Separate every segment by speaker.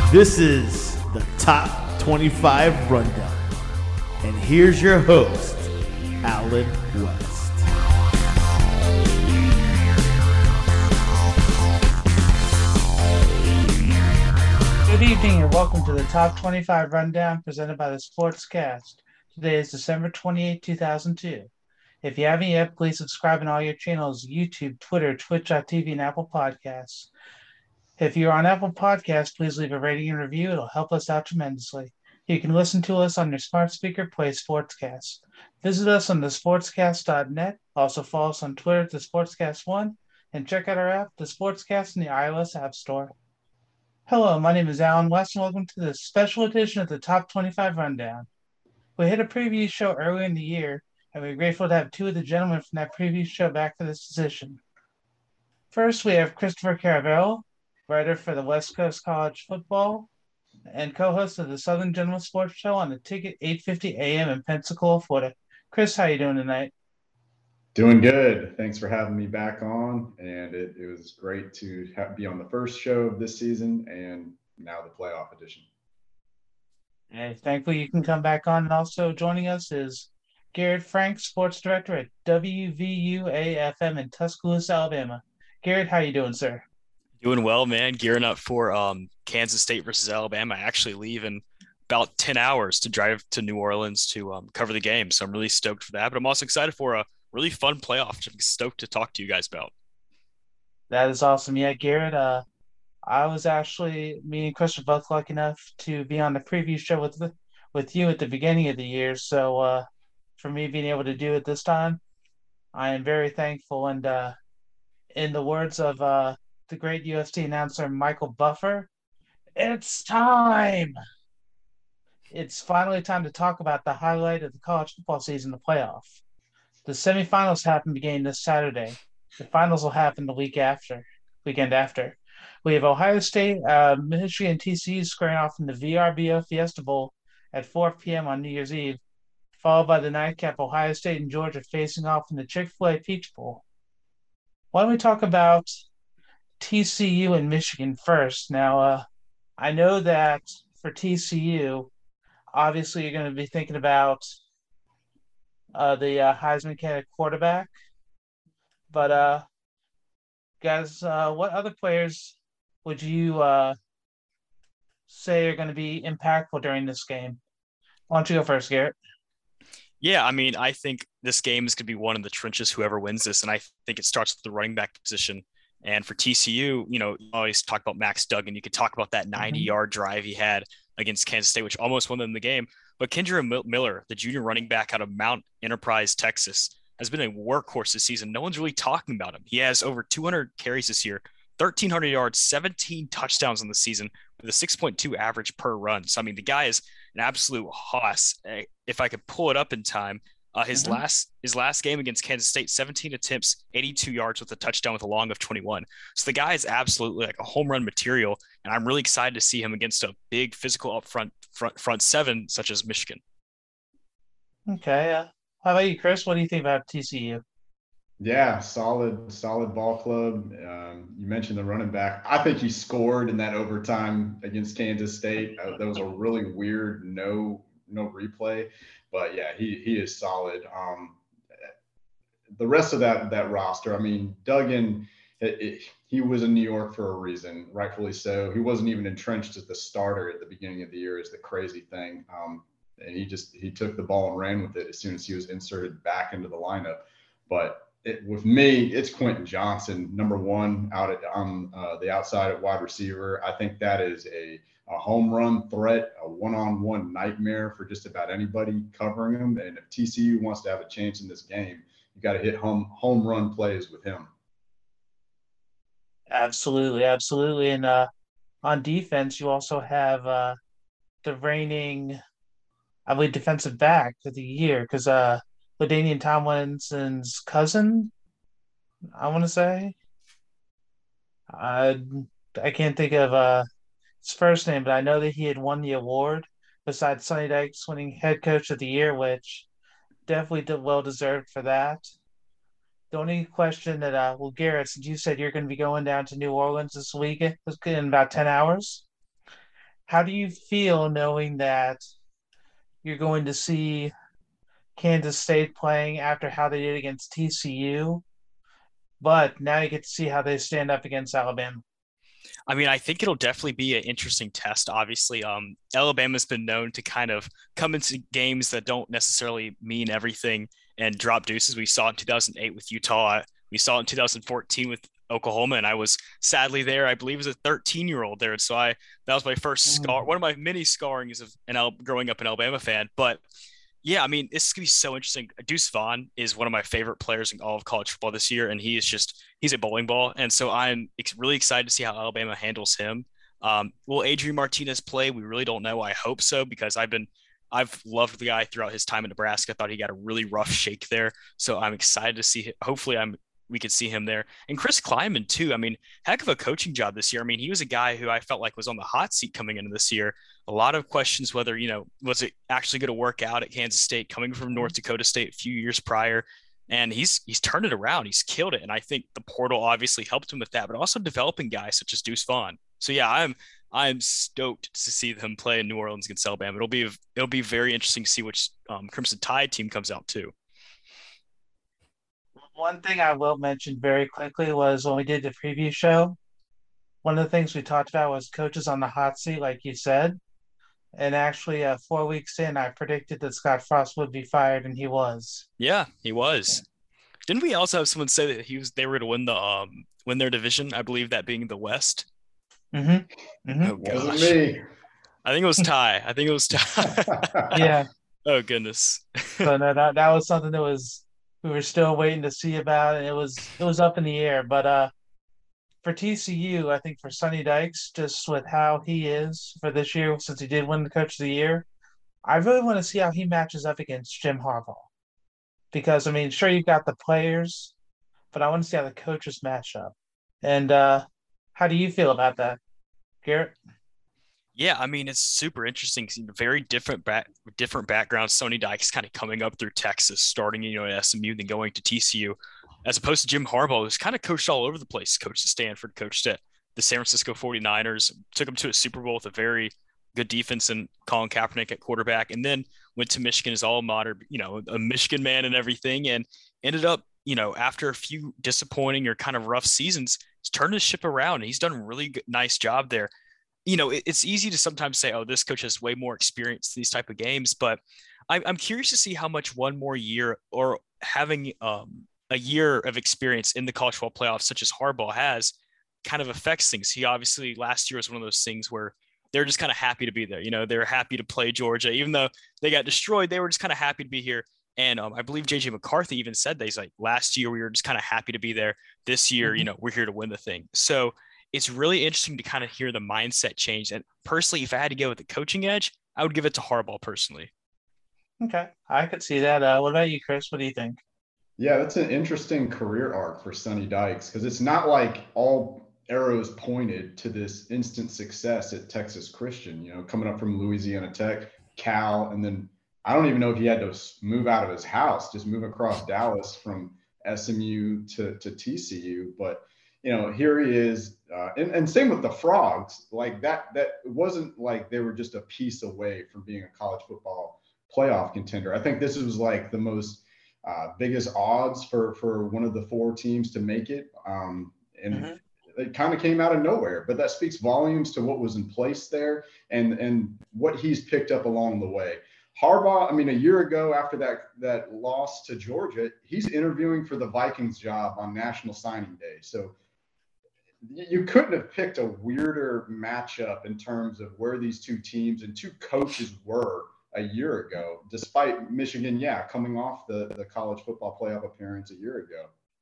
Speaker 1: This is the Top 25 Rundown. And here's your host, Alan West.
Speaker 2: Good evening and welcome to the Top 25 Rundown presented by the Sportscast. Today is December 28, 2002. If you haven't yet, please subscribe on all your channels, YouTube, Twitter, Twitch.tv, and Apple Podcasts. If you're on Apple Podcasts, please leave a rating and review. It'll help us out tremendously. You can listen to us on your smart speaker, play Sportscast. Visit us on thesportscast.net. Also follow us on Twitter at thesportscast1 and check out our app, The Sportscast, in the iOS App Store. Hello, my name is Alan West, and welcome to this special edition of the Top 25 Rundown. We had a preview show earlier in the year, and we're grateful to have two of the gentlemen from that previous show back for this position. First, we have Christopher Caravello, writer for the West Coast College Football and co-host of the Southern Gentleman Sports Show on the Ticket 850 AM in Pensacola, Florida. Chris, how you doing tonight?
Speaker 3: Doing good. Thanks for having me back on, and it was great to be on the first show of this season and now the playoff edition.
Speaker 2: And thankfully you can come back on. And also joining us is Garrett Frank, sports director at WVUA-FM in Tuscaloosa, Alabama. Garrett, how you doing, sir?
Speaker 4: Doing well, man. Gearing up for Kansas State versus Alabama. I actually leave in about 10 hours to drive to New Orleans to cover the game. So I'm really stoked for that. But I'm also excited for a really fun playoff. I'm stoked to talk to you guys about.
Speaker 2: That is awesome. Yeah, Garrett, me and Chris were both lucky enough to be on the preview show with you at the beginning of the year. So for me being able to do it this time, I am very thankful. And in the words of the great UFC announcer Michael Buffer, it's time. It's finally time to talk about the highlight of the college football season, the playoff. The semifinals happen beginning this Saturday. The finals will happen the weekend after. We have Ohio State, Michigan, TCU squaring off in the VRBO Fiesta Bowl at 4 p.m. on New Year's Eve, followed by the nightcap Ohio State and Georgia facing off in the Chick-fil-A Peach Bowl. Why don't we talk about TCU and Michigan first? Now, I know that for TCU, obviously you're going to be thinking about the Heisman candidate quarterback. But, guys, what other players would you say are going to be impactful during this game? Why don't you go first, Garrett?
Speaker 4: Yeah, I mean, I think this game is going to be one in the trenches, whoever wins this. And I think it starts with the running back position. And for TCU, you always talk about Max Duggan. You could talk about that 90-yard drive he had against Kansas State, which almost won them the game. But Kendre Miller, the junior running back out of Mount Enterprise, Texas, has been a workhorse this season. No one's really talking about him. He has over 200 carries this year, 1,300 yards, 17 touchdowns on the season with a 6.2 average per run. So, I mean, the guy is an absolute hoss. If I could pull it up in time, his last game against Kansas State, 17 attempts, 82 yards with a touchdown with a long of 21. So the guy is absolutely like a home run material, and I'm really excited to see him against a big physical up front seven such as Michigan.
Speaker 2: Okay. How about you, Chris? What do you think about TCU?
Speaker 3: Yeah, solid ball club. You mentioned the running back. I think he scored in that overtime against Kansas State. That was a really weird no replay. But yeah, he is solid. The rest of that roster, I mean, Duggan, he was in New York for a reason, rightfully so. He wasn't even entrenched as the starter at the beginning of the year, is the crazy thing. And he took the ball and ran with it as soon as he was inserted back into the lineup. But with me, it's Quentin Johnson, number one on the outside at wide receiver. I think that is a home run threat, a one-on-one nightmare for just about anybody covering him. And if TCU wants to have a chance in this game, you got to hit home run plays with him.
Speaker 2: Absolutely. And on defense, you also have the reigning, I believe, defensive back of the year, because LaDainian Tomlinson's cousin, I want to say. I can't think of his first name, but I know that he had won the award besides Sonny Dykes winning head coach of the year, which definitely well deserved for that. The only question that, Garrett, since you said you're going to be going down to New Orleans this week in about 10 hours, How do you feel knowing that you're going to see Kansas State playing after how they did against TCU, but now you get to see how they stand up against Alabama?
Speaker 4: I mean, I think it'll definitely be an interesting test. Obviously, Alabama's been known to kind of come into games that don't necessarily mean everything and drop deuces. We saw it in 2008 with Utah. We saw it in 2014 with Oklahoma, and I was sadly there. I believe as a 13-year-old there, so that was my first scar, one of my many scarrings of growing up an Alabama fan. But yeah, I mean, this is gonna be so interesting. Deuce Vaughn is one of my favorite players in all of college football this year, and he's a bowling ball, and so I'm really excited to see how Alabama handles him. Will Adrian Martinez play? We really don't know. I hope so because I've loved the guy throughout his time in Nebraska. I thought he got a really rough shake there, so I'm excited to see. Hopefully, we could see him there, and Chris Kleiman too. I mean, heck of a coaching job this year. I mean, he was a guy who I felt like was on the hot seat coming into this year. A lot of questions whether was it actually going to work out at Kansas State, coming from North Dakota State a few years prior, and he's turned it around. He's killed it, and I think the portal obviously helped him with that, but also developing guys such as Deuce Vaughn. So yeah, I'm stoked to see them play in New Orleans against Alabama. It'll be very interesting to see which Crimson Tide team comes out too.
Speaker 2: One thing I will mention very quickly was when we did the preview show, one of the things we talked about was coaches on the hot seat, like you said. And actually, 4 weeks in, I predicted that Scott Frost would be fired, and he was.
Speaker 4: Yeah, he was. Didn't we also have someone say that they were going to win the win their division? I believe that being the West.
Speaker 2: Mm-hmm. Mm-hmm.
Speaker 4: Oh
Speaker 3: Wasn't
Speaker 4: gosh,
Speaker 3: me.
Speaker 4: I think it was Ty. I think it was Ty.
Speaker 2: Yeah.
Speaker 4: Oh goodness.
Speaker 2: So no, that was something that was we were still waiting to see about, and it was up in the air. But for TCU, I think for Sonny Dykes, just with how he is for this year, since he did win the Coach of the Year, I really want to see how he matches up against Jim Harbaugh. Because I mean, sure you've got the players, but I want to see how the coaches match up. And how do you feel about that, Garrett?
Speaker 4: Yeah, I mean it's super interesting. Very different backgrounds. Sonny Dykes kind of coming up through Texas, starting at SMU, then going to TCU, as opposed to Jim Harbaugh, who's kind of coached all over the place. Coached at Stanford, coached at the San Francisco 49ers, took him to a Super Bowl with a very good defense and Colin Kaepernick at quarterback, and then went to Michigan as alma mater, a Michigan man and everything, and ended up, after a few disappointing or kind of rough seasons, he's turned his ship around. And he's done a really nice job there. It's easy to sometimes say, oh, this coach has way more experience in these type of games, but I'm curious to see how much one more year or having a year of experience in the college football playoffs, such as Harbaugh has, kind of affects things. He obviously last year was one of those things where they're just kind of happy to be there. They're happy to play Georgia, even though they got destroyed. They were just kind of happy to be here. And I believe JJ McCarthy even said that he's like, last year we were just kind of happy to be there. This year, we're here to win the thing. So it's really interesting to kind of hear the mindset change. And personally, if I had to go with the coaching edge, I would give it to Harbaugh personally.
Speaker 2: Okay, I could see that. What about you, Chris? What do you think?
Speaker 3: Yeah, that's an interesting career arc for Sonny Dykes because it's not like all arrows pointed to this instant success at Texas Christian, coming up from Louisiana Tech, Cal, and then I don't even know if he had to move out of his house, just move across Dallas from SMU to TCU. But, here he is. And same with the Frogs, like that it wasn't like they were just a piece away from being a college football playoff contender. I think this was like the most biggest odds for one of the four teams to make it. And it kind of came out of nowhere, but that speaks volumes to what was in place there and what he's picked up along the way. Harbaugh, I mean, a year ago after that loss to Georgia, he's interviewing for the Vikings job on National Signing Day. So you couldn't have picked a weirder matchup in terms of where these two teams and two coaches were a year ago, despite Michigan, coming off the college football playoff appearance a year ago.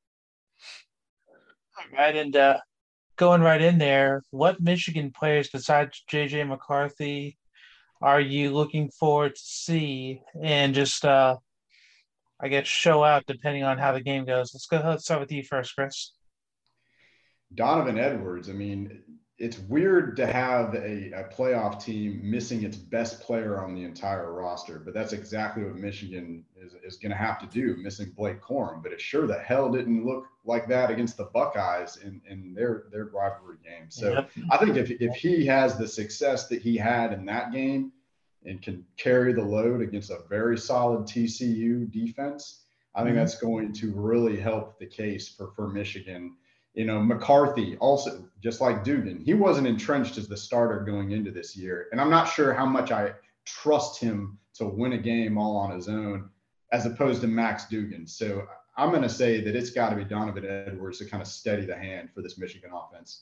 Speaker 2: Right, and going right in there, what Michigan players besides JJ McCarthy are you looking forward to see and just, I guess, show out depending on how the game goes? Let's start with you first, Chris.
Speaker 3: Donovan Edwards, I mean, it's weird to have a playoff team missing its best player on the entire roster, but that's exactly what Michigan is going to have to do, missing Blake Corum. But it sure the hell didn't look like that against the Buckeyes in their rivalry game. So yep. I think if he has the success that he had in that game and can carry the load against a very solid TCU defense, I think that's going to really help the case for Michigan. You know, McCarthy also, just like Dugan, he wasn't entrenched as the starter going into this year. And I'm not sure how much I trust him to win a game all on his own as opposed to Max Dugan. So I'm going to say that it's got to be Donovan Edwards to kind of steady the hand for this Michigan offense.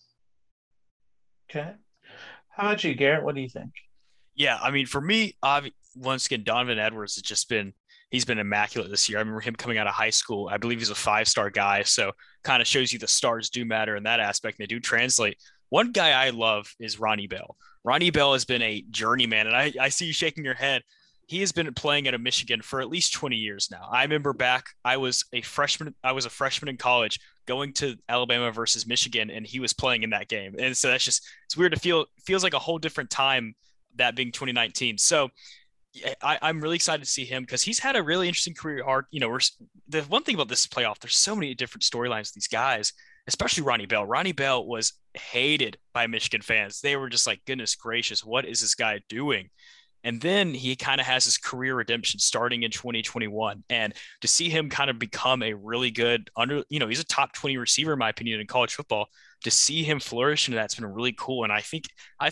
Speaker 2: Okay. How about you, Garrett? What do you think?
Speaker 4: Yeah, I mean, for me, once again, Donovan Edwards has just been – he's been immaculate this year. I remember him coming out of high school. I believe he's a 5-star guy. So kind of shows you the stars do matter in that aspect. And they do translate. One guy I love is Ronnie Bell. Ronnie Bell has been a journeyman. And I see you shaking your head. He has been playing at a Michigan for at least 20 years now. I remember back, I was a freshman in college going to Alabama versus Michigan, and he was playing in that game. And so that's just, it's weird to feels like a whole different time, that being 2019. So I'm really excited to see him because he's had a really interesting career arc. You know, the one thing about this playoff, there's so many different storylines with these guys, especially Ronnie Bell. Ronnie Bell was hated by Michigan fans. They were just like, goodness gracious, what is this guy doing? And then he kind of has his career redemption starting in 2021. And to see him kind of become a really good he's a top 20 receiver, in my opinion, in college football. To see him flourish into that's been really cool. And I think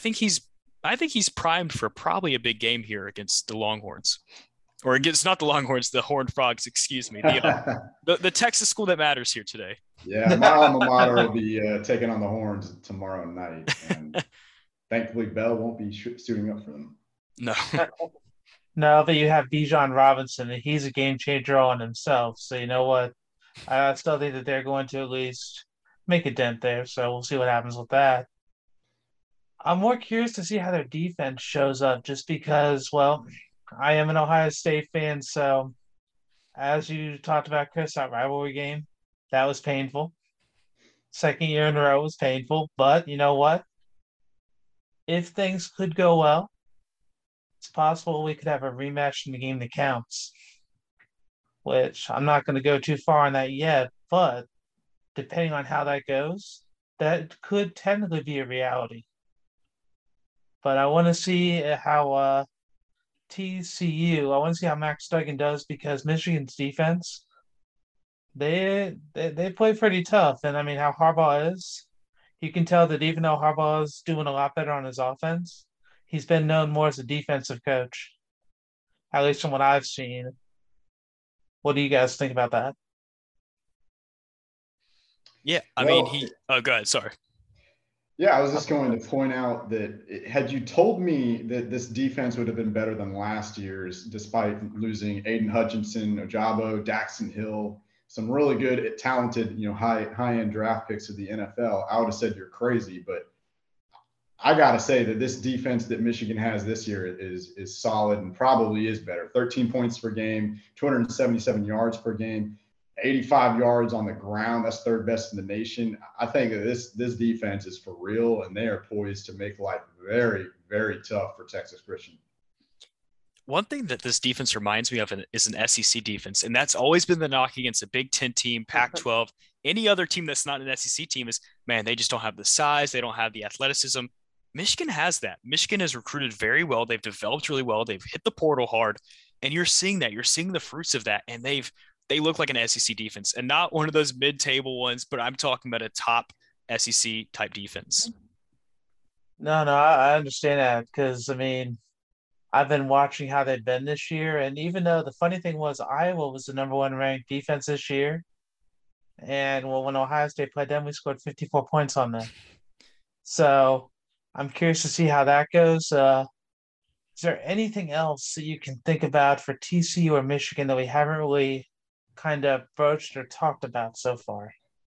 Speaker 4: he's primed for probably a big game here against the Longhorns, or against not the Longhorns, the Horned Frogs. Excuse me, the Texas school that matters here today.
Speaker 3: Yeah, my alma mater will be taking on the Horns tomorrow night, and thankfully Bell won't be suiting up for them.
Speaker 4: No,
Speaker 2: no, but you have Bijan Robinson, and he's a game changer on himself. So you know what? I still think that they're going to at least make a dent there. So we'll see what happens with that. I'm more curious to see how their defense shows up just because, well, I am an Ohio State fan. So as you talked about, Chris, that rivalry game, that was painful. Second year in a row was painful. But you know what? If things could go well, it's possible we could have a rematch in the game that counts, which I'm not going to go too far on that yet. But depending on how that goes, that could technically be a reality. But I want to see how TCU. I want to see how Max Duggan does because Michigan's defense, they play pretty tough. And I mean, how Harbaugh is, you can tell that even though Harbaugh is doing a lot better on his offense, he's been known more as a defensive coach, at least from what I've seen. What do you guys think about that?
Speaker 4: Yeah, I mean, go ahead. Sorry.
Speaker 3: Yeah, I was just going to point out that had you told me that this defense would have been better than last year's, despite losing Aiden Hutchinson, Ojabo, Daxton Hill, some really good, talented, high-end draft picks of the NFL, I would have said you're crazy. But I got to say that this defense that Michigan has this year is solid and probably is better. 13 points per game, 277 yards per game. 85 yards on the ground. That's third best in the nation. I think that this defense is for real, and they are poised to make life very, very tough for Texas Christian.
Speaker 4: One thing that this defense reminds me of is an SEC defense, and that's always been the knock against a Big Ten team, Pac-12. Any other team that's not an SEC team is, man, they just don't have the size. They don't have the athleticism. Michigan has that. Michigan has recruited very well. They've developed really well. They've hit the portal hard, and you're seeing that. You're seeing the fruits of that, and they look like an SEC defense and not one of those mid-table ones, but I'm talking about a top SEC type defense.
Speaker 2: No, I understand that because, I mean, I've been watching how they've been this year. And even though the funny thing was Iowa was the number one ranked defense this year. And well, when Ohio State played them, we scored 54 points on them. So I'm curious to see how that goes. Is there anything else that you can think about for TCU or Michigan that we haven't really kind of broached or talked about so far?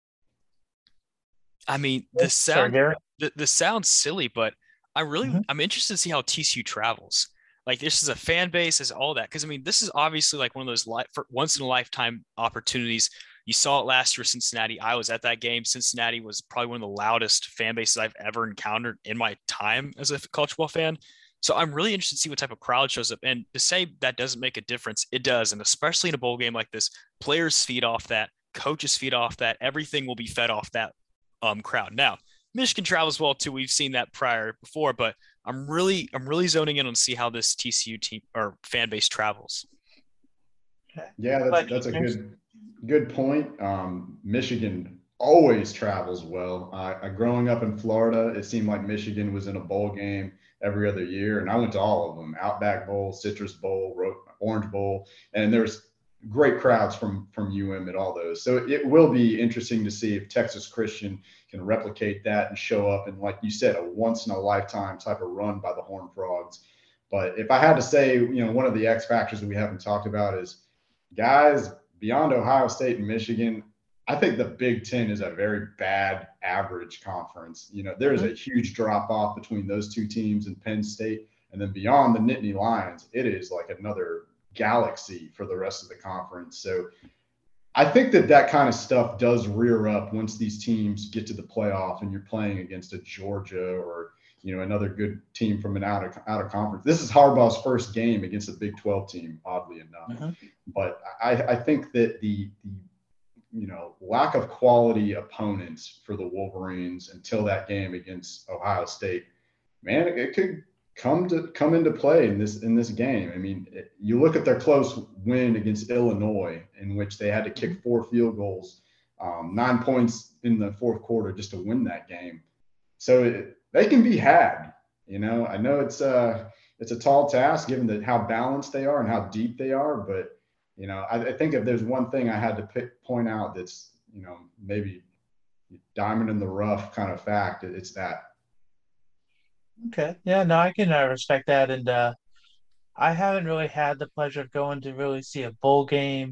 Speaker 4: I mean, this sounds silly, but I'm interested to see how TCU travels. Like, this is a fan base, is all that. Because, I mean, this is obviously like one of those once in a lifetime opportunities. You saw it last year, Cincinnati. I was at that game. Cincinnati was probably one of the loudest fan bases I've ever encountered in my time as a college football fan. So I'm really interested to see what type of crowd shows up. And to say that doesn't make a difference, it does. And especially in a bowl game like this, players feed off that, coaches feed off that, everything will be fed off that crowd. Now, Michigan travels well too. We've seen that before, but I'm really zoning in on see how this TCU team or fan base travels.
Speaker 3: Yeah, that's a good point. Michigan always travels well. Growing up in Florida, it seemed like Michigan was in a bowl game every other year, and I went to all of them: Outback Bowl, Citrus Bowl, Orange Bowl, and there's great crowds from UM at all those. So it will be interesting to see if Texas Christian can replicate that and show up in, like you said, a once in a lifetime type of run by the Horned Frogs. But if I had to say, one of the X factors that we haven't talked about is, guys, beyond Ohio State and Michigan, I think the Big Ten is a very bad average conference. There's a huge drop off between those two teams and Penn State. And then beyond the Nittany Lions, it is like another galaxy for the rest of the conference. So I think that kind of stuff does rear up once these teams get to the playoff and you're playing against a Georgia or, another good team from an out of conference. This is Harbaugh's first game against a Big 12 team, oddly enough. But I think that the lack of quality opponents for the Wolverines until that game against Ohio State, man, it could come into play in this game. I mean, you look at their close win against Illinois, in which they had to kick 4 field goals, 9 points in the fourth quarter just to win that game. So they can be had. I know it's a tall task given how balanced they are and how deep they are, but I think if there's one thing I had to point out that's, maybe diamond in the rough kind of fact, it's that.
Speaker 2: Okay. Yeah, no, I can respect that. And I haven't really had the pleasure of going to really see a bowl game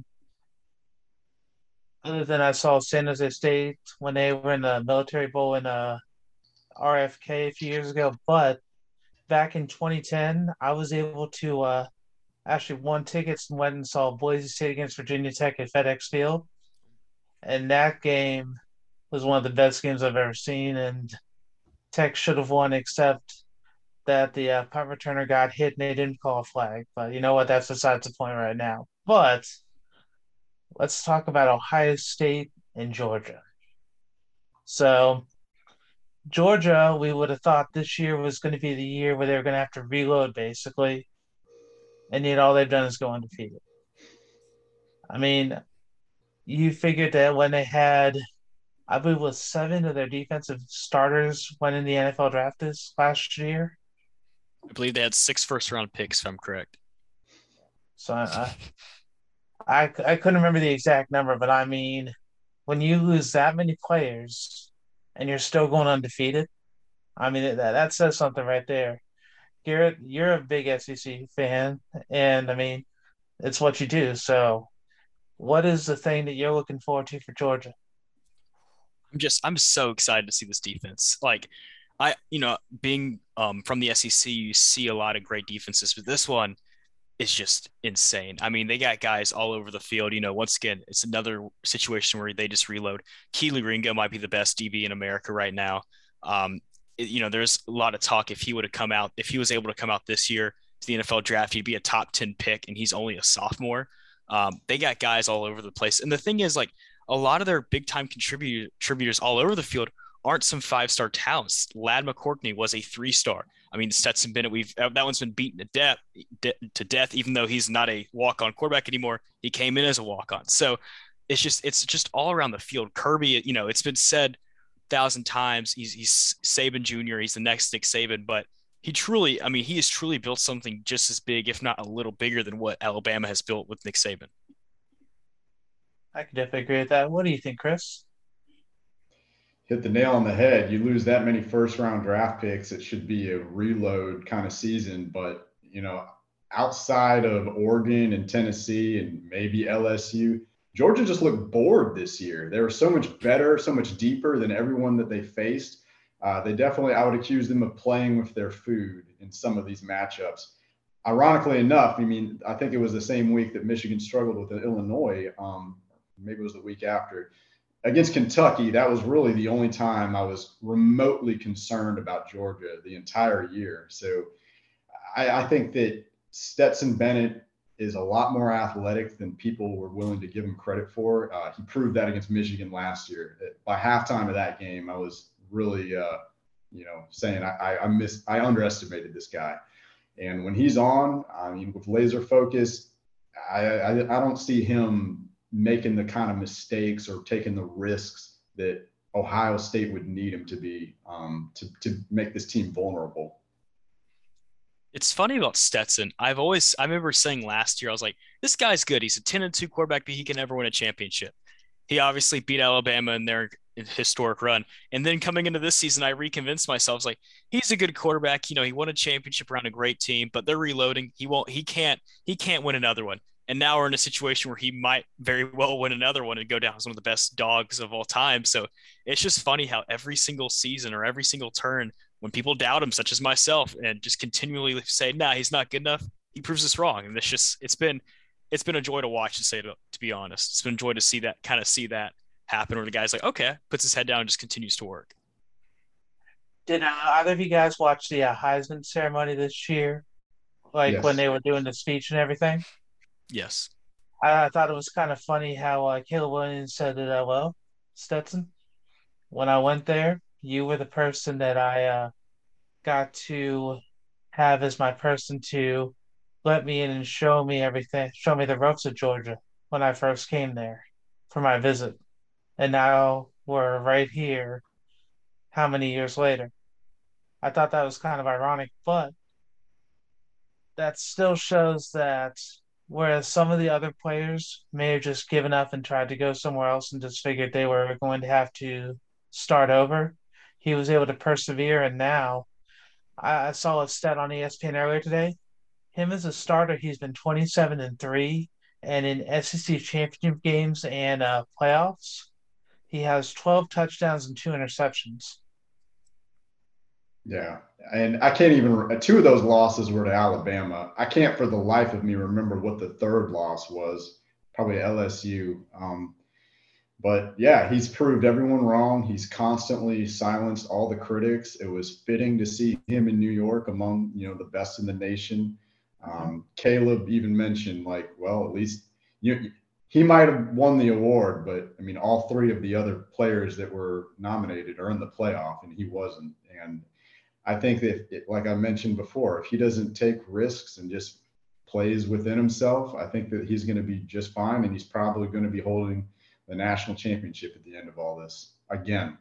Speaker 2: other than I saw San Jose State when they were in the Military Bowl in RFK a few years ago. But back in 2010, I was able to actually won tickets and went and saw Boise State against Virginia Tech at FedEx Field. And that game was one of the best games I've ever seen. And Tech should have won, except that the punt returner got hit and they didn't call a flag. But you know what? That's besides the point right now. But let's talk about Ohio State and Georgia. So Georgia, we would have thought this year was going to be the year where they were going to have to reload, basically. And yet all they've done is go undefeated. I mean, you figured that when they had, I believe it was 7 of their defensive starters went in the NFL draft this last year.
Speaker 4: I believe they had 6 first-round picks, if I'm correct.
Speaker 2: So I couldn't remember the exact number, but I mean, when you lose that many players and you're still going undefeated, I mean, that says something right there. Garrett, you're a big SEC fan, and I mean, it's what you do. So, what is the thing that you're looking forward to for Georgia?
Speaker 4: I'm so excited to see this defense. Like, being from the SEC, you see a lot of great defenses, but this one is just insane. I mean, they got guys all over the field. Once again, it's another situation where they just reload. Keely Ringo might be the best DB in America right now. There's a lot of talk if he was able to come out this year to the NFL draft, he'd be a top 10 pick, and he's only a sophomore. They got guys all over the place. And the thing is, like, a lot of their big time contributors all over the field aren't some 5-star talents. Ladd McCourtney was a 3-star. I mean, Stetson Bennett, that one's been beaten to death, even though he's not a walk-on quarterback anymore. He came in as a walk-on. So it's just all around the field. Kirby, it's been said 1,000 times, he's Saban Jr., he's the next Nick Saban, but he has truly built something just as big, if not a little bigger than what Alabama has built with Nick Saban.
Speaker 2: I can definitely agree with that. What do you think, Chris?
Speaker 3: Hit the nail on the head. You lose that many first-round draft picks, it should be a reload kind of season. But, outside of Oregon and Tennessee and maybe LSU, Georgia just looked bored this year. They were so much better, so much deeper than everyone that they faced. They definitely, I would accuse them of playing with their food in some of these matchups. Ironically enough, I think it was the same week that Michigan struggled with Illinois. maybe it was the week after. Against Kentucky, that was really the only time I was remotely concerned about Georgia the entire year. So I think that Stetson Bennett is a lot more athletic than people were willing to give him credit for. He proved that against Michigan last year. By halftime of that game, I was really, saying I underestimated this guy. And when he's on, I mean, with laser focus, I don't see him making the kind of mistakes or taking the risks that Ohio State would need him to be to make this team vulnerable.
Speaker 4: It's funny about Stetson. I remember saying last year, I was like, this guy's good. He's a 10-2 quarterback, but he can never win a championship. He obviously beat Alabama in their historic run. And then coming into this season, I reconvinced myself, I was like, he's a good quarterback. He won a championship around a great team, but they're reloading. He can't win another one. And now we're in a situation where he might very well win another one and go down as one of the best dogs of all time. So it's just funny how every single season or every single turn, when people doubt him, such as myself, and just continually say, nah, he's not good enough, he proves us wrong. And it's been a joy to watch, to be honest. It's been a joy to see that happen, where the guy's like, okay, puts his head down and just continues to work.
Speaker 2: Did either of you guys watch the Heisman ceremony this year? Like
Speaker 3: Yes.
Speaker 2: when they were doing the speech and everything?
Speaker 4: Yes.
Speaker 2: I thought it was kind of funny how Caleb Williams said that, well, Stetson, when I went there, you were the person that I got to have as my person to let me in and show me everything, show me the ropes of Georgia when I first came there for my visit. And now we're right here, how many years later? I thought that was kind of ironic, but that still shows that whereas some of the other players may have just given up and tried to go somewhere else and just figured they were going to have to start over, he was able to persevere. And now I saw a stat on ESPN earlier today. Him as a starter, he's been 27-3, and in SEC championship games and playoffs, he has 12 touchdowns and 2 interceptions.
Speaker 3: Yeah. And I can't even, two of those losses were to Alabama. I can't for the life of me remember what the third loss was, probably LSU. But yeah, he's proved everyone wrong. He's constantly silenced all the critics. It was fitting to see him in New York among, the best in the nation. Caleb even mentioned, like, well, at least he might have won the award, but I mean, all three of the other players that were nominated are in the playoff, and he wasn't. And I think that, like I mentioned before, if he doesn't take risks and just plays within himself, I think that he's going to be just fine, and he's probably going to be holding the national championship at the end of all this again.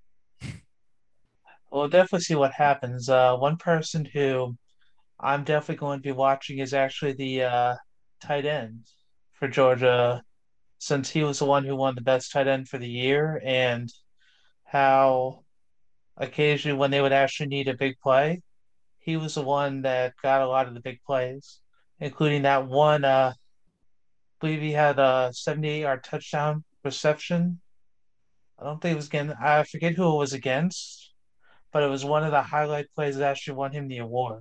Speaker 2: We'll definitely see what happens. One person who I'm definitely going to be watching is actually the tight end for Georgia, since he was the one who won the best tight end for the year, and how occasionally when they would actually need a big play, he was the one that got a lot of the big plays, including that one. I believe he had a 78-yard touchdown reception. I don't think it was against, I forget who it was against, but it was one of the highlight plays that actually won him the award.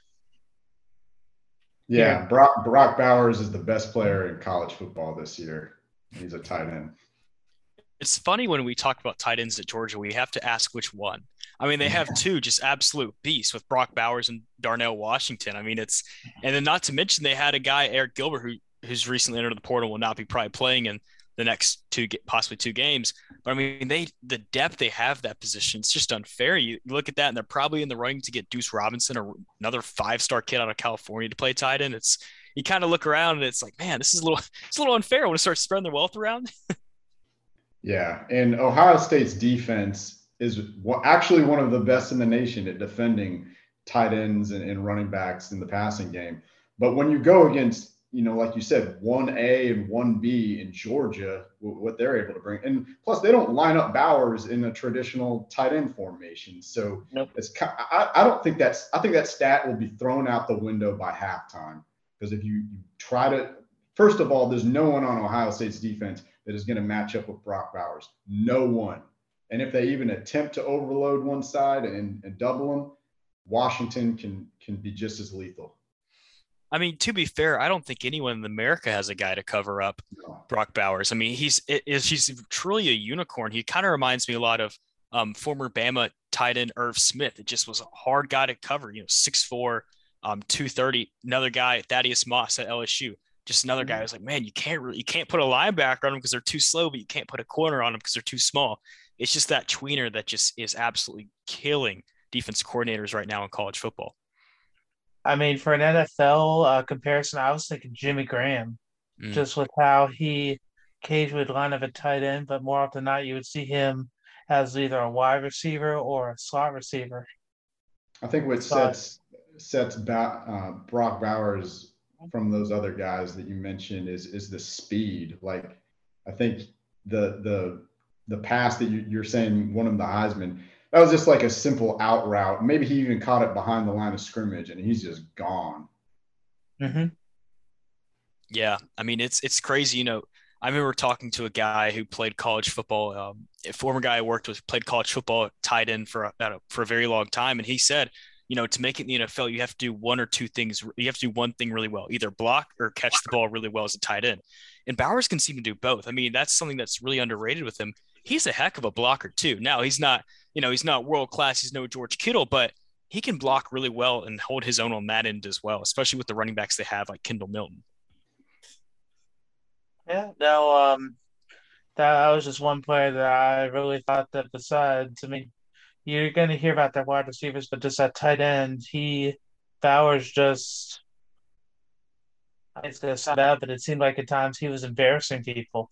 Speaker 3: Yeah, Brock Bowers is the best player in college football this year. He's a tight end.
Speaker 4: It's funny when we talk about tight ends at Georgia, we have to ask which one. I mean, they have two just absolute beasts with Brock Bowers and Darnell Washington. I mean, and then not to mention they had a guy, Eric Gilbert, who's recently entered the portal, will not be probably playing in the next possibly two games. But I mean, the depth they have that position, it's just unfair. You look at that, and they're probably in the running to get Deuce Robinson or another 5-star kid out of California to play tight end. You kind of look around and it's like, man, it's a little unfair. I want to start spreading their wealth around.
Speaker 3: Yeah, and Ohio State's defense is actually one of the best in the nation at defending tight ends and running backs in the passing game. But when you go against, like you said, 1A and 1B in Georgia, what they're able to bring, and plus they don't line up Bowers in a traditional tight end formation. So
Speaker 2: Nope.
Speaker 3: I think that stat will be thrown out the window by halftime, because if you try to, first of all, there's no one on Ohio State's defense that is going to match up with Brock Bowers. No one. And if they even attempt to overload one side and double him, Washington can be just as lethal.
Speaker 4: I mean, to be fair, I don't think anyone in America has a guy to cover up Brock Bowers. I mean, he's truly a unicorn. He kind of reminds me a lot of former Bama tight end Irv Smith. It just was a hard guy to cover. 6'4", 230. Another guy, Thaddeus Moss at LSU. Just another guy who's like, man, you can't put a linebacker on them because they're too slow, but you can't put a corner on them because they're too small. It's just that tweener that just is absolutely killing defense coordinators right now in college football.
Speaker 2: I mean, for an NFL comparison, I was thinking Jimmy Graham,
Speaker 4: Mm.
Speaker 2: just with how he occasionally would line up a tight end, but more often than not, you would see him as either a wide receiver or a slot receiver.
Speaker 3: I think what
Speaker 2: But
Speaker 3: Brock Bowers from those other guys that you mentioned is the speed. Like, I think the pass that you're saying one of the Heisman, that was just like a simple out route. Maybe he even caught it behind the line of scrimmage, and he's just gone.
Speaker 2: mhm.
Speaker 4: Yeah, I mean it's crazy. I remember talking to a guy who played college football. A former guy I worked with played college football tight end for a very long time, and he said, to make it in the NFL, you have to do one or two things. You have to do one thing really well, either block or catch the ball really well as a tight end. And Bowers can seem to do both. I mean, that's something that's really underrated with him. He's a heck of a blocker too. Now he's not world class. He's no George Kittle, but he can block really well and hold his own on that end as well, especially with the running backs they have like Kendall Milton.
Speaker 2: Yeah, no, that was just one player that I really thought that besides, I mean, you're going to hear about their wide receivers, but just that tight end, Bowers just, it's going to sound bad, but it seemed like at times he was embarrassing people.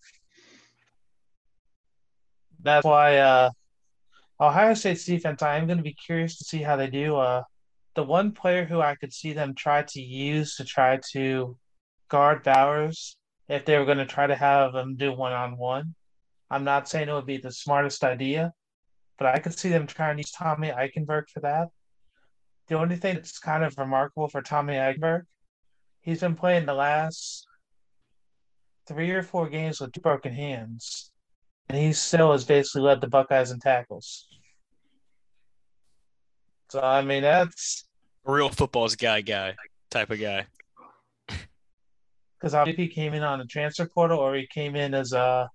Speaker 2: That's why Ohio State's defense, I am going to be curious to see how they do. The one player who I could see them try to use to try to guard Bowers, if they were going to try to have him do one-on-one, I'm not saying it would be the smartest idea, but I could see them trying to use Tommy Eichenberg for that. The only thing that's kind of remarkable for Tommy Eichenberg, he's been playing the last 3 or 4 games with two broken hands, and he still has basically led the Buckeyes in tackles. So I mean that's
Speaker 4: A real football's guy type of guy.
Speaker 2: because I believe he came in on the transfer portal or he came in as a.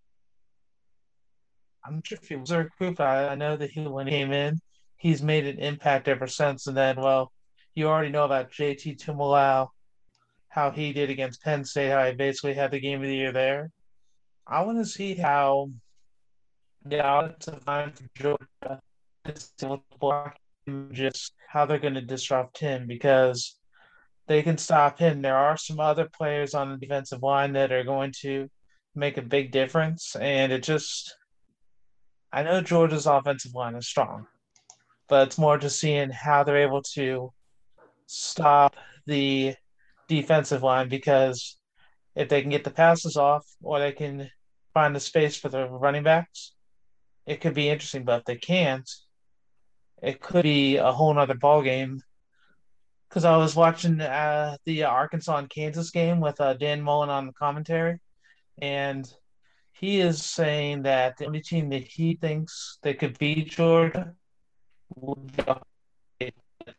Speaker 2: I'm not sure if he was a recruit, but I know that when he came in, he's made an impact ever since. And then, well, you already know about JT Tumalau, how he did against Penn State, how he basically had the game of the year there. I want to see how the offensive line for Georgia is able to block him, just how they're going to disrupt him because they can stop him. There are some other players on the defensive line that are going to make a big difference. And I know Georgia's offensive line is strong, but it's more just seeing how they're able to stop the defensive line because if they can get the passes off or they can find the space for the running backs, it could be interesting. But if they can't, it could be a whole nother ball game. Because I was watching the Arkansas and Kansas game with Dan Mullen on the commentary, and he is saying that the only team that he thinks that could beat Georgia would be Ohio State.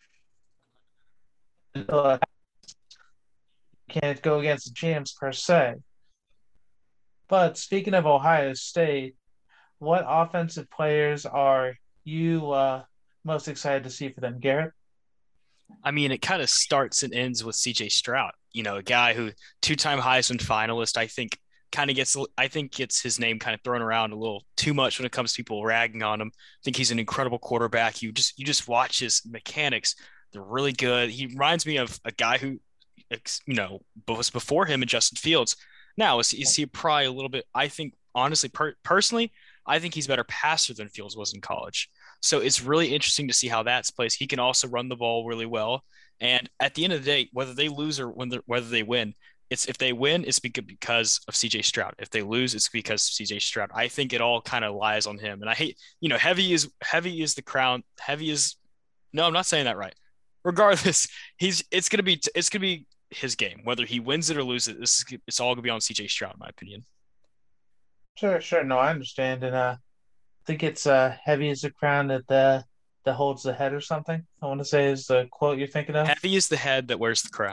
Speaker 2: Can't go against the champs per se. But speaking of Ohio State, what offensive players are you most excited to see for them, Garrett?
Speaker 4: I mean, it kind of starts and ends with CJ Stroud, a guy who two-time Heisman finalist, I think gets his name kind of thrown around a little too much when it comes to people ragging on him. I think he's an incredible quarterback. You just watch his mechanics. They're really good. He reminds me of a guy who, was before him and Justin Fields. Now, is he probably a little bit, I think, honestly, personally, I think he's a better passer than Fields was in college. So it's really interesting to see how that's placed. He can also run the ball really well. And at the end of the day, whether they lose or whether they win, if they win, it's because of CJ Stroud. If they lose, it's because of CJ Stroud. I think it all kind of lies on him. And I hate, heavy is the crown. No, I'm not saying that right. Regardless, it's gonna be his game. Whether he wins it or loses it, it's all gonna be on CJ Stroud, in my opinion.
Speaker 2: Sure, sure. No, I understand. And I think it's heavy as the crown that holds the head or something. I want to say is the quote you're thinking of.
Speaker 4: Heavy is the head that wears the crown.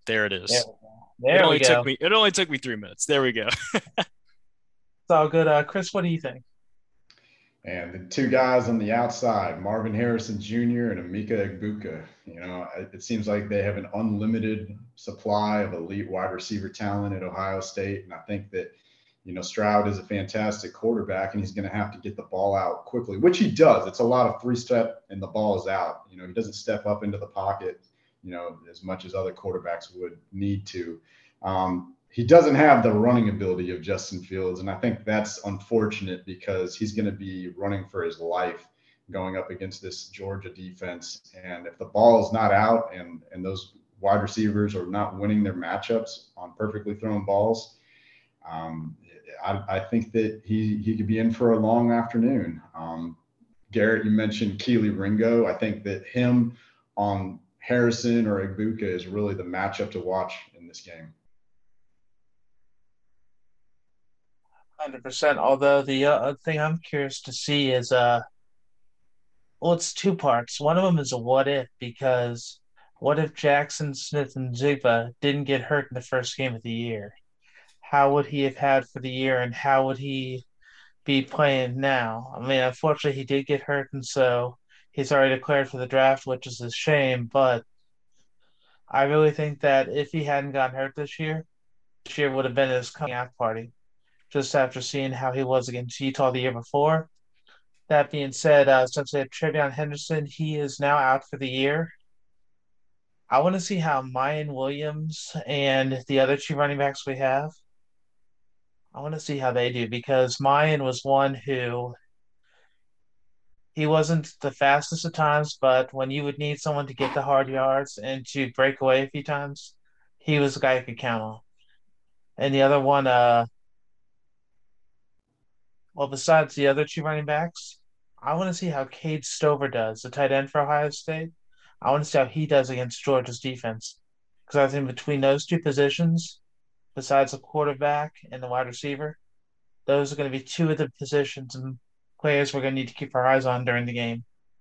Speaker 4: There it
Speaker 2: There,
Speaker 4: is. It
Speaker 2: there we
Speaker 4: only took
Speaker 2: go.
Speaker 4: me. It only took me 3 minutes. There we go.
Speaker 2: It's all good. Chris, what do you think?
Speaker 3: And the two guys on the outside, Marvin Harrison Jr. and Emeka Egbuka. It seems like they have an unlimited supply of elite wide receiver talent at Ohio State. And I think that, Stroud is a fantastic quarterback and he's going to have to get the ball out quickly, which he does. It's a lot of three-step and the ball is out. He doesn't step up into the pocket, as much as other quarterbacks would need to. He doesn't have the running ability of Justin Fields, and I think that's unfortunate because he's going to be running for his life going up against this Georgia defense. And if the ball is not out and those wide receivers are not winning their matchups on perfectly thrown balls, I think that he could be in for a long afternoon. Garrett, you mentioned Keely Ringo. I think that him on Harrison or Egbuka is really the matchup to watch in this game.
Speaker 2: 100%. Although the other thing I'm curious to see is, well, it's two parts. One of them is a what if, because what if Jackson Smith and Jigba didn't get hurt in the first game of the year? How would he have had for the year, and how would he be playing now? I mean, unfortunately, he did get hurt, and so he's already declared for the draft, which is a shame. But I really think that if he hadn't gotten hurt this year would have been his coming out party, just after seeing how he was against Utah the year before. That being said, since they have Trevion Henderson, he is now out for the year. I want to see how Mayan Williams and the other two running backs we have, I want to see how they do because Mayan was one who he wasn't the fastest at times, but when you would need someone to get the hard yards and to break away a few times, he was the guy you could count on. And the other one, well, besides the other two running backs, I want to see how Cade Stover does, the tight end for Ohio State. I want to see how he does against Georgia's defense. Because I think between those two positions, besides the quarterback and the wide receiver, those are going to be two of the positions and players we're going to need to keep our eyes on during the game.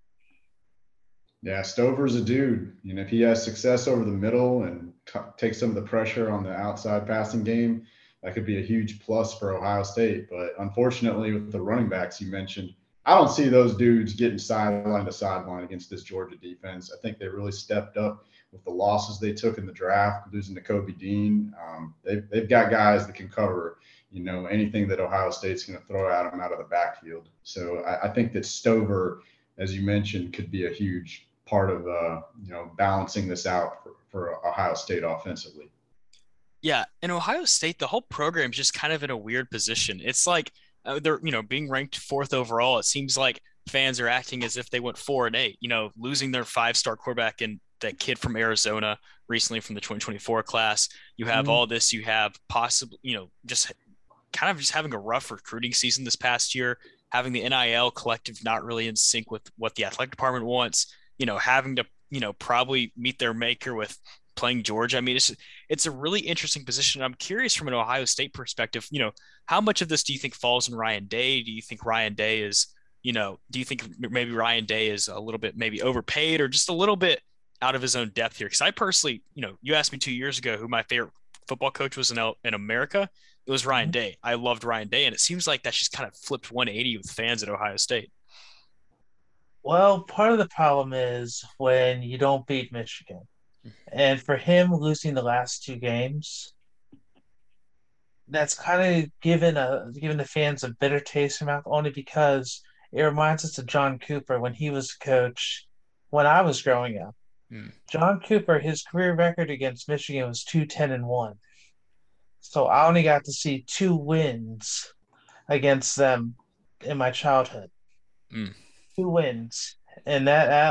Speaker 3: Yeah, Stover's a dude. If he has success over the middle and takes some of the pressure on the outside passing game, that could be a huge plus for Ohio State. But unfortunately, with the running backs you mentioned, I don't see those dudes getting sideline to sideline against this Georgia defense. I think they really stepped up with the losses they took in the draft, losing to Kobe Dean. They've got guys that can cover, anything that Ohio State's going to throw at them out of the backfield. So I think that Stover, as you mentioned, could be a huge part of, balancing this out for Ohio State offensively.
Speaker 4: Yeah, in Ohio State, the whole program is just kind of in a weird position. It's like they're being ranked fourth overall. It seems like fans are acting as if they went 4-8. Losing their 5-star quarterback and that kid from Arizona recently from the 2024 class. You have all this. You have possibly just having a rough recruiting season this past year. Having the NIL collective not really in sync with what the athletic department wants. Having to probably meet their maker with playing Georgia. I mean, it's a really interesting position. I'm curious from an Ohio State perspective, how much of this do you think falls in Ryan Day? Do you think Ryan Day is, do you think maybe Ryan Day is a little bit maybe overpaid or just a little bit out of his own depth here? Because I personally, you asked me 2 years ago who my favorite football coach was in America. It was Ryan Day. I loved Ryan Day, and it seems like that's just kind of flipped 180 with fans at Ohio State.
Speaker 2: Well, part of the problem is when you don't beat Michigan. And for him losing the last two games, that's kind of given the fans a bitter taste in their mouth only because it reminds us of John Cooper when he was coach when I was growing up. John Cooper, his career record against Michigan was 2-10-1. So I only got to see 2 wins against them in my childhood. 2 wins. And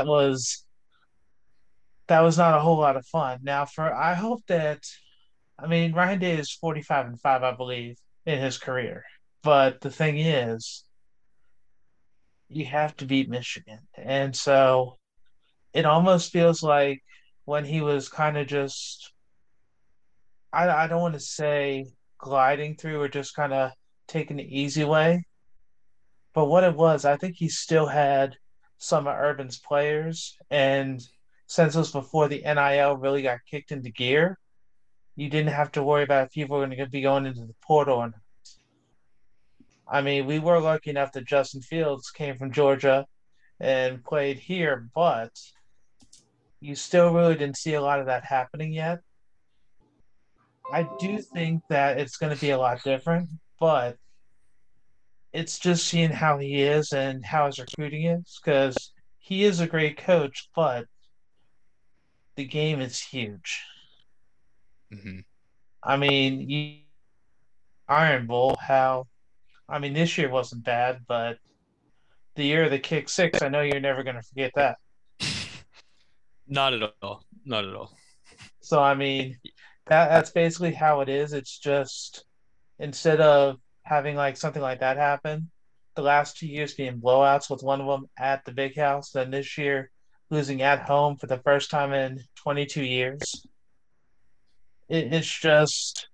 Speaker 2: that was not a whole lot of fun. Now I hope that Ryan Day is 45-5, I believe, in his career. But the thing is, you have to beat Michigan. And so it almost feels like when he was kind of just I don't want to say gliding through or just kind of taking the easy way. But what it was, I think he still had some of Urban's players. And since it was before the NIL really got kicked into gear, you didn't have to worry about if people were going to be going into the portal or not. I mean, we were lucky enough that Justin Fields came from Georgia and played here, but you still really didn't see a lot of that happening yet. I do think that it's going to be a lot different, but it's just seeing how he is and how his recruiting is because he is a great coach, but the game is huge.
Speaker 4: Hmm.
Speaker 2: I mean, Iron Bowl, how, I mean, this year wasn't bad, but the year of the kick six, I know you're never going to forget that.
Speaker 4: Not at all. Not at all.
Speaker 2: So, I mean, that's basically how it is. It's just instead of having like something like that happen, the last 2 years being blowouts with one of them at the big house, then this year losing at home for the first time in 22 years. It's just,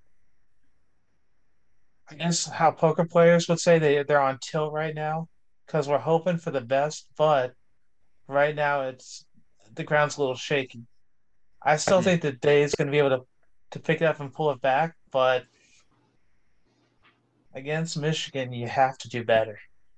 Speaker 2: I guess, how poker players would say they're on tilt right now because we're hoping for the best, but right now it's the ground's a little shaky. I still
Speaker 4: Hmm.
Speaker 2: think that Day is going to be able to pick it up and pull it back, but against Michigan, you have to do better.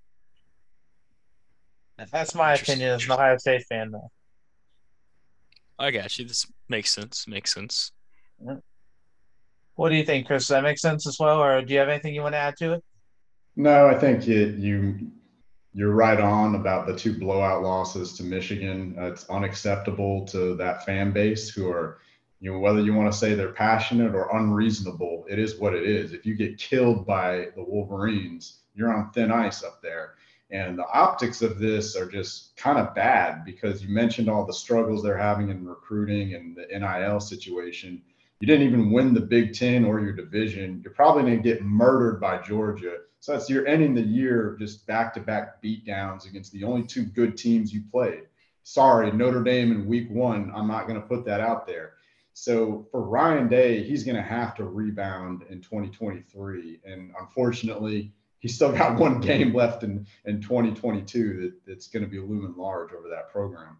Speaker 2: That's my
Speaker 4: Interesting.
Speaker 2: opinion as an Ohio State fan, though.
Speaker 4: I got you. This makes sense. Makes sense.
Speaker 2: Yeah. What do you think, Chris? Does that make sense as well, or do you have anything you want to add to it?
Speaker 3: No, I think you're right on about the two blowout losses to Michigan. It's unacceptable to that fan base who are, whether you want to say they're passionate or unreasonable, it is what it is. If you get killed by the Wolverines, you're on thin ice up there. And the optics of this are just kind of bad because you mentioned all the struggles they're having in recruiting and the NIL situation. You didn't even win the Big Ten or your division. You're probably going to get murdered by Georgia. So that's you're ending the year just back-to-back beatdowns against the only two good teams you played. Sorry, Notre Dame in week one. I'm not going to put that out there. So for Ryan Day, he's going to have to rebound in 2023. And unfortunately, he's still got one game left in 2022 that's going to be looming large over that program.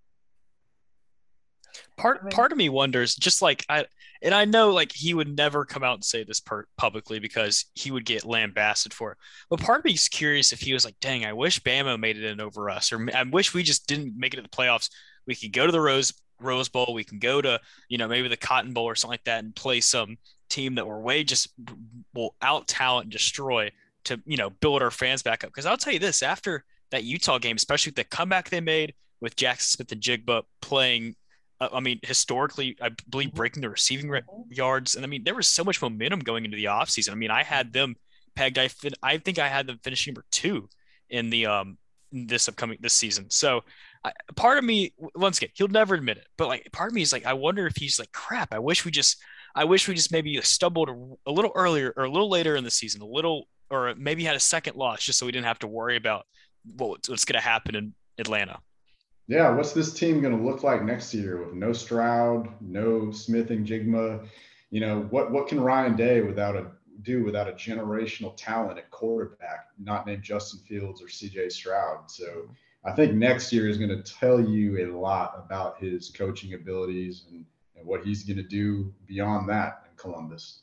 Speaker 2: I mean,
Speaker 4: Part of me wonders, just like I know like he would never come out and say this publicly because he would get lambasted for it. But part of me is curious if he was like, "Dang, I wish Bama made it in over us," or "I wish we just didn't make it to the playoffs. We could go to the Rose Bowl. We can go to maybe the Cotton Bowl or something like that and play some team that we're way just will out talent and destroy to build our fans back up." Because I'll tell you this, after that Utah game, especially with the comeback they made with Jackson Smith and Jigba playing, I mean, historically, I believe breaking the receiving yards. And I mean, there was so much momentum going into the offseason. I mean, I had them pegged. I think I had them finishing number two in the this season. So part of me, once again, he'll never admit it, but like part of me is like, I wonder if he's like, crap. I wish we just maybe stumbled a little earlier or a little later in the season, or maybe had a second loss just so we didn't have to worry about what's going to happen in Atlanta.
Speaker 3: Yeah, what's this team going to look like next year with no Stroud, no Smith and Jigma? What can Ryan Day do without a generational talent at quarterback, not named Justin Fields or CJ Stroud? So I think next year is going to tell you a lot about his coaching abilities and what he's going to do beyond that in Columbus.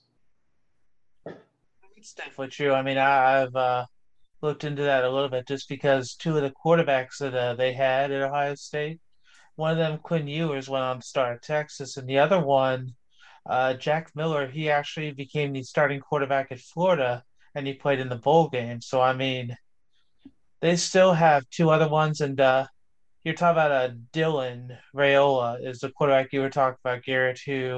Speaker 2: it's definitely true. I mean, I've looked into that a little bit just because two of the quarterbacks that they had at Ohio State, one of them, Quinn Ewers, went on to start at Texas, and the other one, Jack Miller, he actually became the starting quarterback at Florida, and he played in the bowl game. So I mean, they still have two other ones, and you're talking about Dylan Raiola is the quarterback you were talking about, Garrett,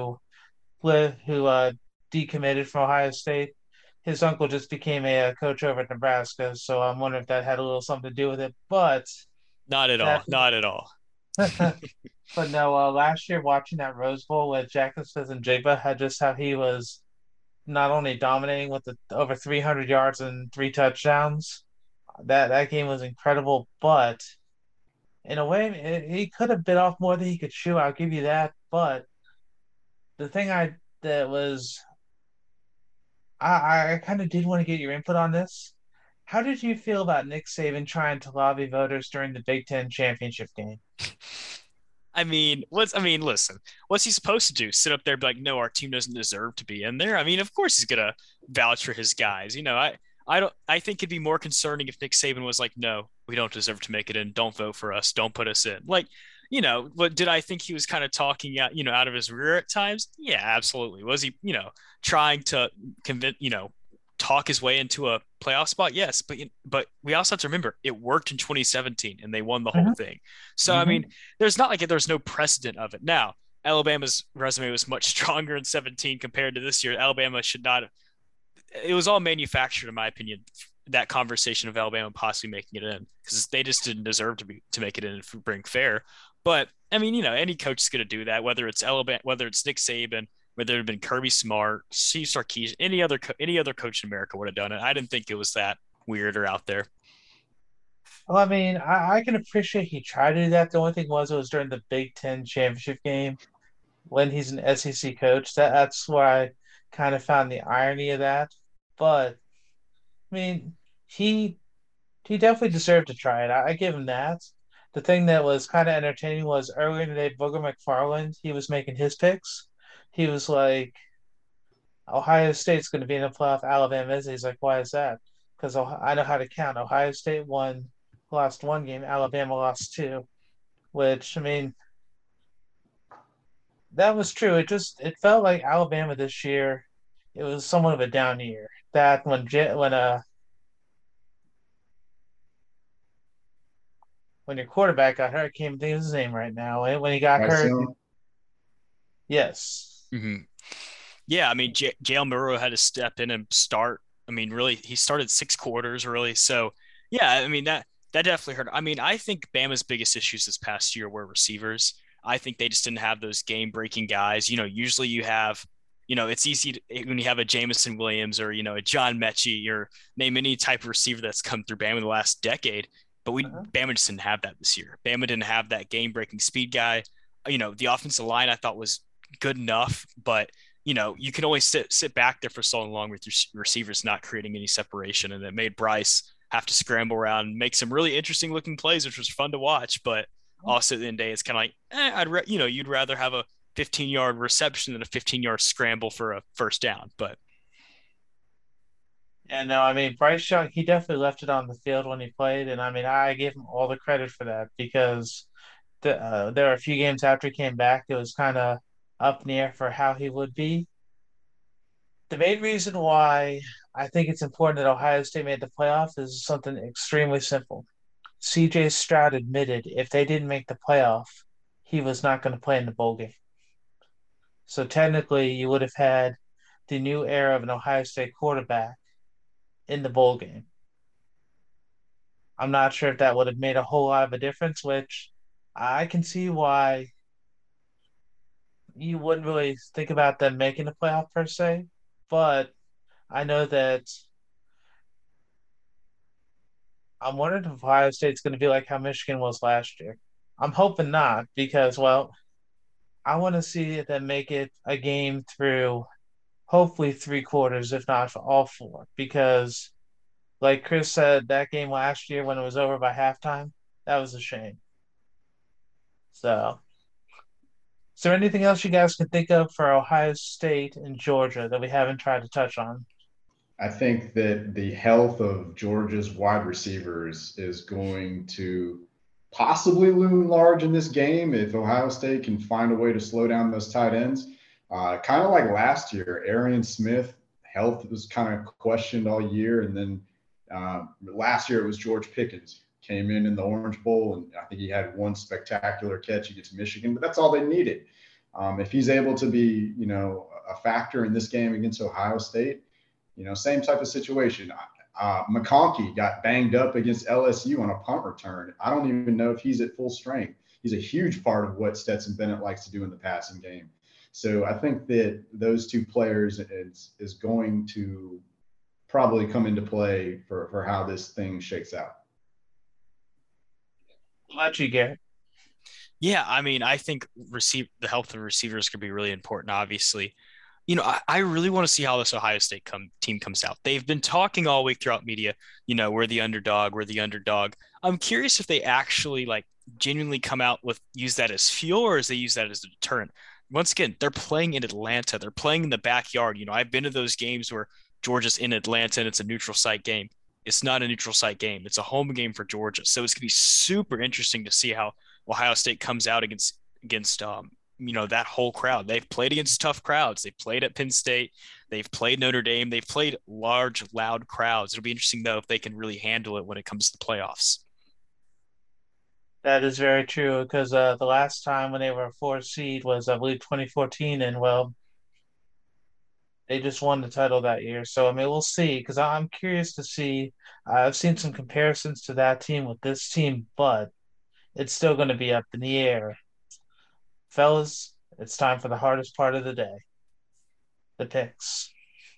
Speaker 2: who decommitted from Ohio State. His uncle just became a coach over at Nebraska, so I'm wondering if that had a little something to do with it. But
Speaker 4: Not at all.
Speaker 2: that,
Speaker 4: Not at all.
Speaker 2: but no, last year watching that Rose Bowl with Jackson Smith and Jigba had just how he was not only dominating with the over 300 yards and three touchdowns. That game was incredible, but in a way, he could have bit off more than he could chew. I'll give you that. But the thing I that was I kind of did want to get your input on this. How did you feel about Nick Saban trying to lobby voters during the Big Ten championship game?
Speaker 4: Listen, what's he supposed to do? Sit up there and be like, no, our team doesn't deserve to be in there. I mean, of course he's gonna vouch for his guys. I think it'd be more concerning if Nick Saban was like, no, we don't deserve to make it in. Don't vote for us. Don't put us in. Like, but did I think he was kind of talking out of his rear at times? Yeah, absolutely. Was he, trying to convince, talk his way into a playoff spot? Yes, but we also have to remember it worked in 2017 and they won the whole thing. So I mean, there's not like there's no precedent of it. Now, Alabama's resume was much stronger in 17 compared to this year. Alabama should not have. It was all manufactured, in my opinion. That conversation of Alabama possibly making it in because they just didn't deserve to make it in if we bring fair. But I mean, any coach is going to do that, whether it's Alabama, whether it's Nick Saban, whether it had been Kirby Smart, Steve Sarkisian, any other coach in America would have done it. I didn't think it was that weird or out there.
Speaker 2: Well, I mean, I can appreciate he tried to do that. The only thing was it was during the Big Ten championship game when he's an SEC coach. That's where I kind of found the irony of that. But I mean, he definitely deserved to try it. I give him that. The thing that was kind of entertaining was earlier today, Booger McFarland, he was making his picks. He was like, Ohio State's going to be in the playoff. Alabama is. He's like, why is that? Because I know how to count. Ohio State lost one game. Alabama lost two. Which I mean, that was true. It felt like Alabama this year. It was somewhat of a down year. That when your quarterback got hurt, I can't think of his name right now. When he got hurt, yes.
Speaker 4: Mm-hmm. Yeah, I mean, Jalen Milroe had to step in and start. I mean, really, he started 6 quarters, really. So, yeah, I mean, that definitely hurt. I mean, I think Bama's biggest issues this past year were receivers. I think they just didn't have those game-breaking guys. Usually you have, it's easy when you have a Jamison Williams or, a John Mechie or name any type of receiver that's come through Bama in the last decade. But Bama just didn't have that this year. Bama didn't have that game-breaking speed guy. The offensive line I thought was good enough, but you can only sit back there for so long with your receivers not creating any separation, and it made Bryce have to scramble around and make some really interesting looking plays, which was fun to watch. But also at the end of the day, it's kind of like, you'd rather have a 15-yard reception than a 15-yard scramble for a first down. But
Speaker 2: yeah, no, I mean Bryce Young, he definitely left it on the field when he played, and I mean I give him all the credit for that because there were a few games after he came back, it was kind of up in the air for how he would be. The main reason why I think it's important that Ohio State made the playoff is something extremely simple. CJ Stroud admitted if they didn't make the playoff, he was not going to play in the bowl game. So technically, you would have had the new era of an Ohio State quarterback in the bowl game. I'm not sure if that would have made a whole lot of a difference, which I can see why you wouldn't really think about them making the playoff per se, but I know that I'm wondering if Ohio State's going to be like how Michigan was last year. I'm hoping not because, well, I want to see them make it a game through hopefully 3 quarters, if not for all four, because like Chris said, that game last year when it was over by halftime, that was a shame. So, is there anything else you guys can think of for Ohio State and Georgia that we haven't tried to touch on?
Speaker 3: I think that the health of Georgia's wide receivers is going to possibly loom large in this game if Ohio State can find a way to slow down those tight ends. Kind of like last year, Arian Smith, health was kind of questioned all year. And then last year it was George Pickens. Came in the Orange Bowl, and I think he had one spectacular catch against Michigan, but that's all they needed. If he's able to be, a factor in this game against Ohio State, same type of situation. McConkey got banged up against LSU on a punt return. I don't even know if he's at full strength. He's a huge part of what Stetson Bennett likes to do in the passing game. So I think that those two players is going to probably come into play for how this thing shakes out.
Speaker 2: What you get?
Speaker 4: Yeah, I mean, I think the health of receivers could be really important, obviously. I really want to see how this Ohio State team comes out. They've been talking all week throughout media, we're the underdog, we're the underdog. I'm curious if they actually genuinely come out with use that as fuel or as they use that as a deterrent? Once again, they're playing in Atlanta. They're playing in the backyard. I've been to those games where Georgia's in Atlanta and it's a neutral site game. It's not a neutral site game. It's a home game for Georgia. So it's gonna be super interesting to see how Ohio State comes out against that whole crowd. They've played against tough crowds. They've played at Penn State. They've played Notre Dame. They've played large, loud crowds. It'll be interesting though if they can really handle it when it comes to the playoffs.
Speaker 2: That is very true because the last time when they were a four seed was, I believe, 2014, and well, they just won the title that year. So I mean, we'll see because I'm curious to see. I've seen some comparisons to that team with this team, but it's still going to be up in the air. Fellas, it's time for the hardest part of the day, the picks.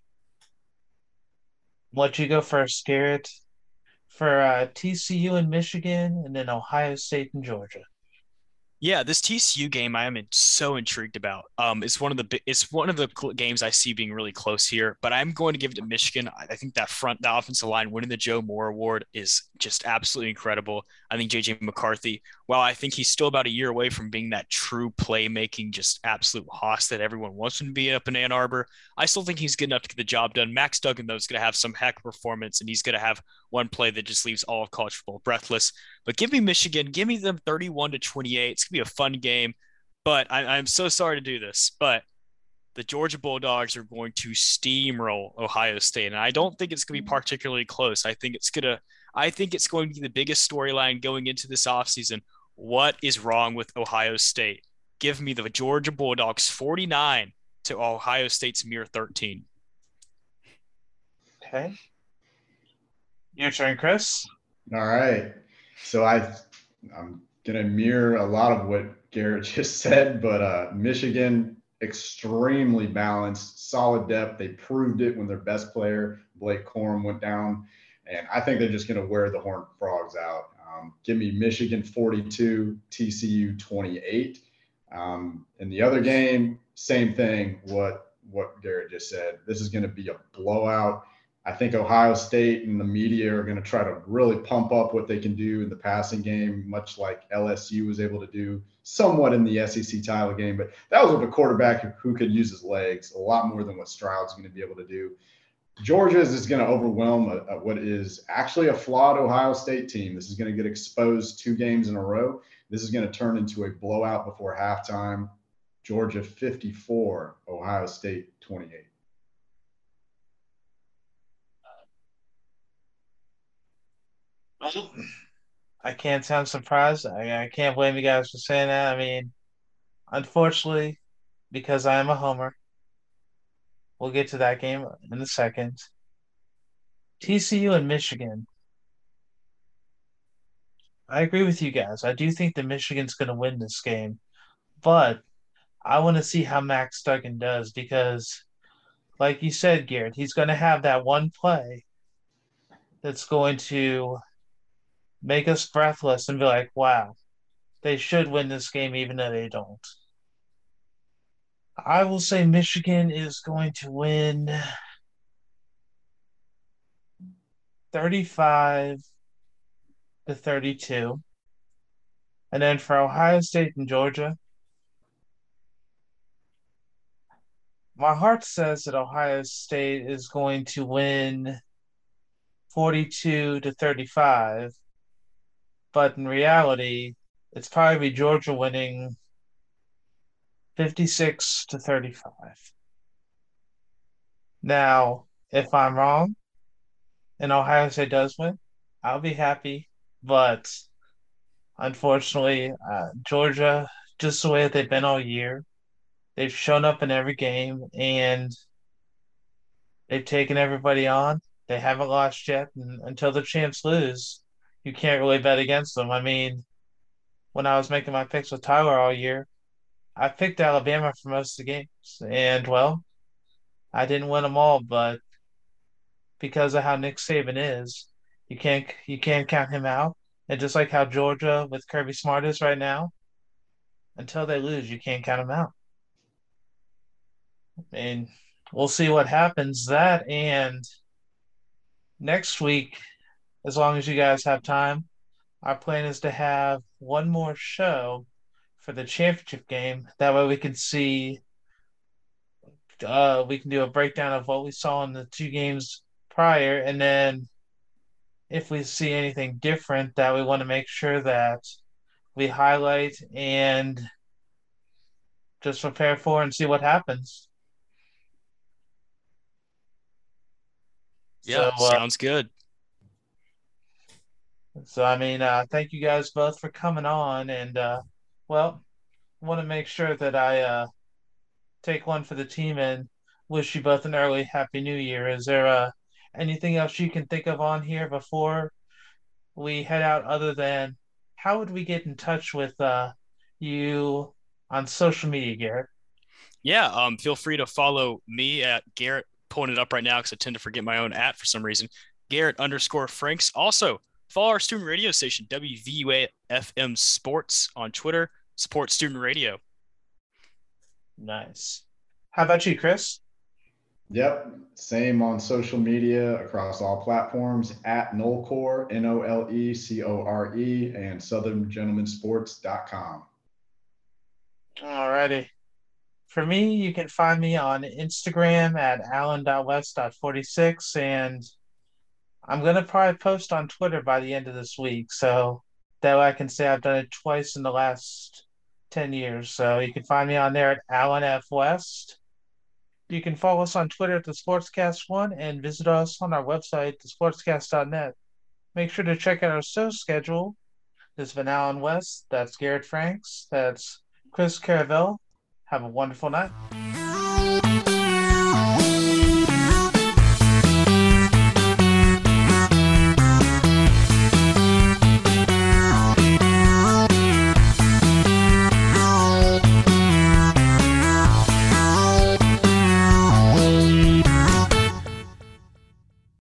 Speaker 2: Let you go first, Garrett, for TCU and Michigan, and then Ohio State and Georgia.
Speaker 4: Yeah, this TCU game I am so intrigued about. It's one of the games I see being really close here, but I'm going to give it to Michigan. I think the offensive line winning the Joe Moore Award is just absolutely incredible. I think JJ McCarthy, while I think he's still about a year away from being that true playmaking, just absolute hoss that everyone wants him to be up in Ann Arbor, I still think he's good enough to get the job done. Max Duggan though is going to have some heck of performance, and he's going to have one play that just leaves all of college football breathless. But give me Michigan. Give me them 31-28. It's going to be a fun game. But I'm so sorry to do this. But the Georgia Bulldogs are going to steamroll Ohio State. And I don't think it's going to be particularly close. I think it's going to be the biggest storyline going into this offseason. What is wrong with Ohio State? Give me the Georgia Bulldogs 49 to Ohio State's mere 13.
Speaker 2: Okay. Your turn, Chris.
Speaker 3: All right. So I'm going to mirror a lot of what Garrett just said, but Michigan, extremely balanced, solid depth. They proved it when their best player, Blake Corum, went down. And I think they're just going to wear the Horned Frogs out. Give me Michigan 42, TCU 28. In the other game, same thing, what Garrett just said. This is going to be a blowout. I think Ohio State and the media are going to try to really pump up what they can do in the passing game, much like LSU was able to do somewhat in the SEC title game. But that was with a quarterback who could use his legs a lot more than what Stroud's going to be able to do. Georgia is going to overwhelm what is actually a flawed Ohio State team. This is going to get exposed 2 games in a row. This is going to turn into a blowout before halftime. Georgia 54, Ohio State 28.
Speaker 2: I can't sound surprised. I can't blame you guys for saying that. I mean, unfortunately, because I am a homer, we'll get to that game in a second. TCU and Michigan. I agree with you guys. I do think that Michigan's going to win this game, but I want to see how Max Duggan does because, like you said, Garrett, he's going to have that one play that's going to make us breathless and be like, wow, they should win this game even though they don't. I will say Michigan is going to win 35-32. And then for Ohio State and Georgia, my heart says that Ohio State is going to win 42-35. But in reality, it's probably Georgia winning 56-35. Now, if I'm wrong and Ohio State does win, I'll be happy. But unfortunately, Georgia, just the way that they've been all year, they've shown up in every game and they've taken everybody on. They haven't lost yet, and until the champs lose, you can't really bet against them. I mean, when I was making my picks with Tyler all year, I picked Alabama for most of the games, and well, I didn't win them all, but because of how Nick Saban is, you can't count him out. And just like how Georgia with Kirby Smart is right now, until they lose, you can't count them out. And we'll see what happens. That and next week, as long as you guys have time, our plan is to have one more show for the championship game. That way we can see, we can do a breakdown of what we saw in the two games prior, and then if we see anything different that we want to make sure that we highlight and just prepare for and see what happens.
Speaker 4: Yeah,
Speaker 2: So,
Speaker 4: sounds good.
Speaker 2: thank you guys both for coming on, and well, want to make sure that I take one for the team and wish you both an early Happy New Year. Is there anything else you can think of on here before we head out, other than how would we get in touch with you on social media, Garrett?
Speaker 4: Yeah, feel free to follow me at Garrett. Pulling it up right now because I tend to forget my own at for some reason. Garrett_Franks. Also, follow our student radio station, WVUA FM Sports on Twitter. Support student radio.
Speaker 2: Nice. How about you, Chris?
Speaker 3: Yep. Same on social media across all platforms at Nolecore, NOLECORE, and SouthernGentlemanSports.com.
Speaker 2: Alrighty. For me, you can find me on Instagram at allen.west.46, and I'm going to probably post on Twitter by the end of this week, so that way I can say I've done it twice in the last 10 years. So you can find me on there at Allen F. West. You can follow us on Twitter at the Sportscast1 and visit us on our website, thesportscast.net. Make sure to check out our show schedule. This has been Allen West. That's Garrett Franks. That's Chris Caravelle. Have a wonderful night.